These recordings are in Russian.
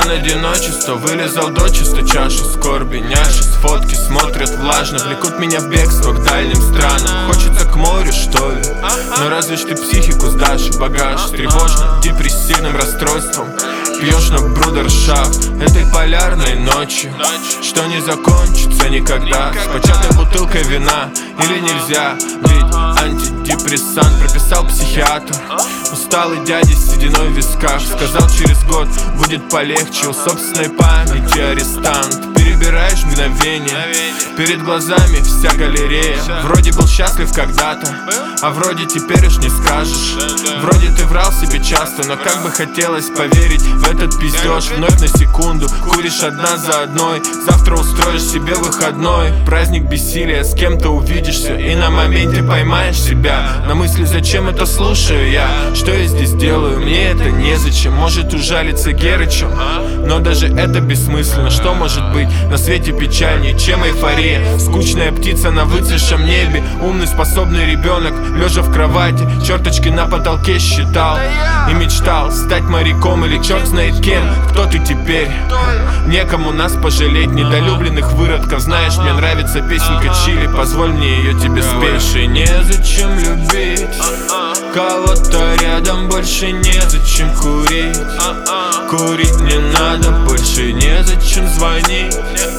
Роман одиночества, вылезал дочисто чашу скорби. Няши с фотки смотрят влажно, влекут меня в бегство к дальним странам. Хочется к морю, что ли? Но разве ж ты психику сдашь в багаж тревожно депрессивным расстройством? Пьешь на брудершафт этой полярной ночью, что не закончится никогда. С початой бутылкой вина или нельзя? Ведь антидепрессант прописал психиатр. Усталый дядя с сединой в висках сказал, через год будет полегче. У собственной памяти арестант. Перебираешь мгновение, перед глазами вся галерея. Вроде был счастлив когда-то, а вроде теперь уж не скажешь. Вроде ты врал себе часто, но как бы хотелось поверить в этот пиздеж. Вновь на секунду куришь одна за одной. Завтра устроишь себе выходной. Праздник бессилия, с кем-то увидишься и на моменте поймаешь себя на мысли, зачем это слушаю я? Что я здесь делаю? Мне это незачем. Может ужалиться Герычем, но даже это бессмысленно. Что может быть на свете печальнее, чем эйфория? Скучная птица на выцветшем небе, умный способный ребенок, лежа в кровати, черточки на потолке считал и мечтал стать моряком или черт знает кем. Кто ты теперь? Некому нас пожалеть, недолюбленных выродков. Знаешь, мне нравится песенка Чили, позволь мне ее тебе спеть. Больше незачем любить кого-то рядом, больше незачем курить. Курить не надо, больше незачем звонить.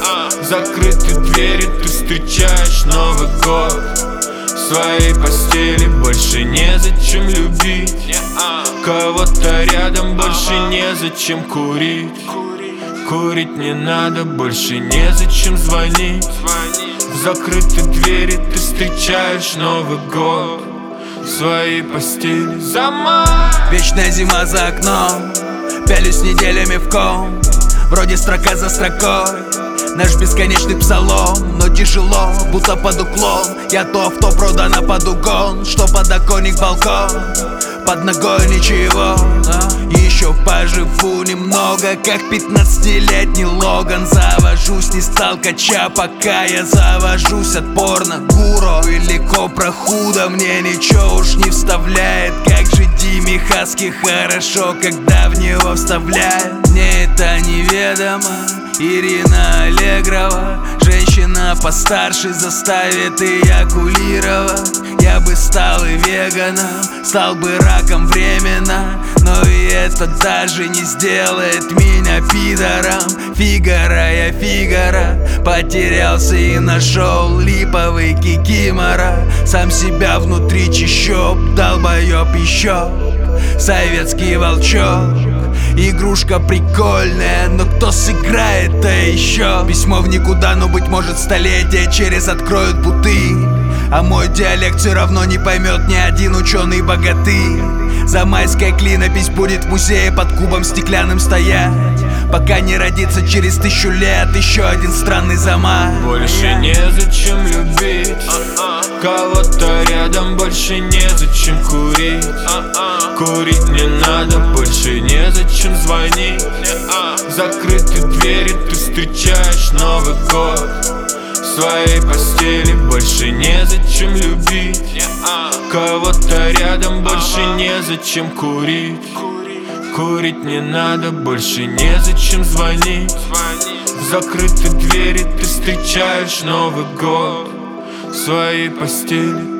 Закрыты двери, ты встречаешь Новый год в своей постели. Больше незачем любить кого-то рядом, больше незачем курить. Курить не надо, больше незачем звонить. В закрытой двери ты встречаешь Новый год в своей постели. Вечная зима за окном, пялюсь неделями в ком. Вроде строка за строкой, наш бесконечный псалом. Но тяжело, будто под уклон. Я то авто продано под угон, что подоконник, балкон, под ногой ничего. Еще поживу немного, как 15-летний Логан. Завожусь, не стал кача, пока я завожусь от порно-гуру или копра худо. Мне ничего уж не вставляет, как же Диме Хаски хорошо, когда в него вставляет. Мне это неведомо. Ирина Аллегрова, женщина постарше, заставит эякулировать. Я бы стал и веганом, стал бы раком временно, но и это даже не сделает меня пидором. Фигаро, я Фигаро, потерялся и нашел липовый кикимора. Сам себя внутри чищоб, долбоеб еще. Советский волчок, игрушка прикольная, но кто сыграет-то еще? Письмо в никуда, но быть может столетия через откроют путы. А мой диалект все равно не поймет ни один ученый богатырь. Замайская клинопись будет в музее под кубом стеклянным стоять, пока не родится через 1000 лет еще один странный замай. Больше незачем любить кого-то рядом, больше незачем курить. Курить не надо, больше незачем звонить. Закрыты двери, ты встречаешь Новый год в своей постели. Больше незачем любить кого-то рядом, больше незачем курить. Курить не надо, больше незачем звонить. В закрытой двери ты встречаешь Новый год в своей постели.